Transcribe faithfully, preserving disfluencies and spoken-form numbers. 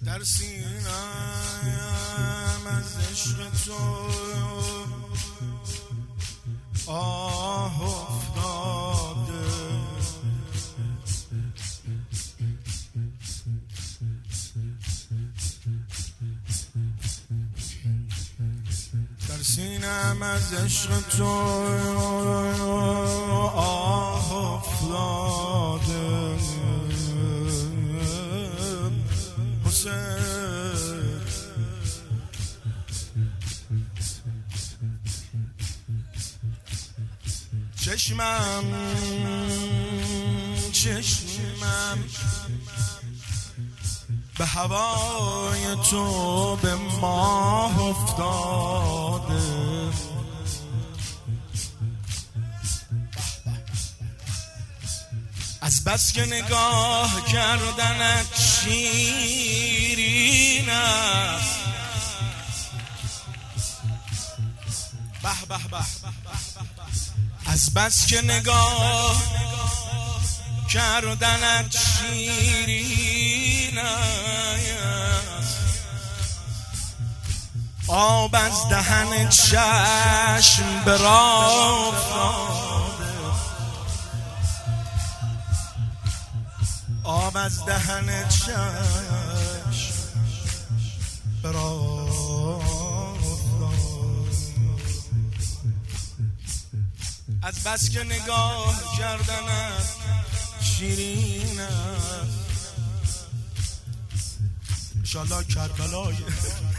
در سینه‌ام از عشق تو آه افتاده، در سینه‌ام از عشق تو آه افتاده. چشمم چشمم به هوای تو به ماه افتاده، از بس که نگاه کردنت شیرین است. به به به از بس که نگاه کردنت شیرین است، آب از دهن چشم به راه افتاده، آب از دهن چشم به راه از بس که نگاه کردنت شیرین است. انشالله کربلای